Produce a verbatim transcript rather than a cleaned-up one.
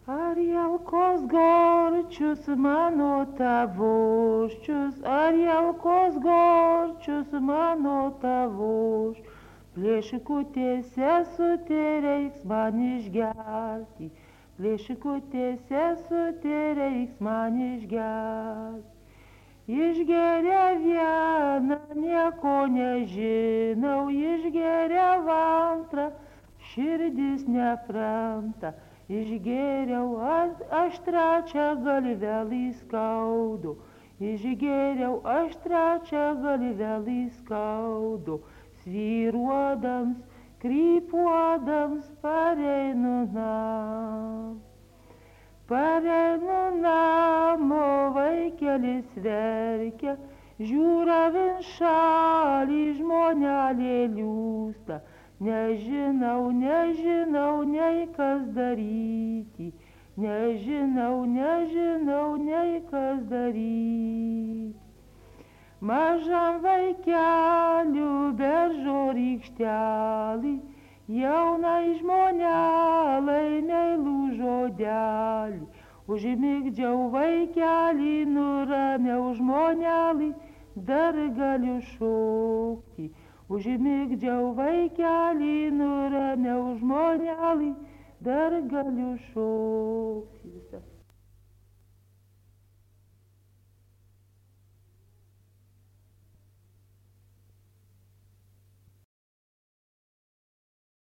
Ar jaukos gorčius mano tavoščius, ar jaukos gorčius mano tavoš, plėšikutė sesutė reiks man išgerti, plėšikutė sesutė reiks man išgerti. Išgeria vieną, nieko nežinau, išgeria antrą, širdis nepranta. Išgėriau aš trečią galvelį skaudu, išgėriau aš trečią galvelį skaudu, svyruodams, krypuodams pareinu namo. Pareinu namo, vaikelis verkia, žiūra vinšalį, žmonelė liūsta. Nežinau, nežinau, nei kas daryti, nežinau, nežinau, nei kas daryti. Mažam vaikeliu beržo rykštelį, jaunai žmonelai meilų žodelį. Užmigdžiau vaikelį, nuramiau žmonelį, dar galiu šokti. Užmigdžiau vaikelį, nuramiau žmonelį, dar galiu šokti.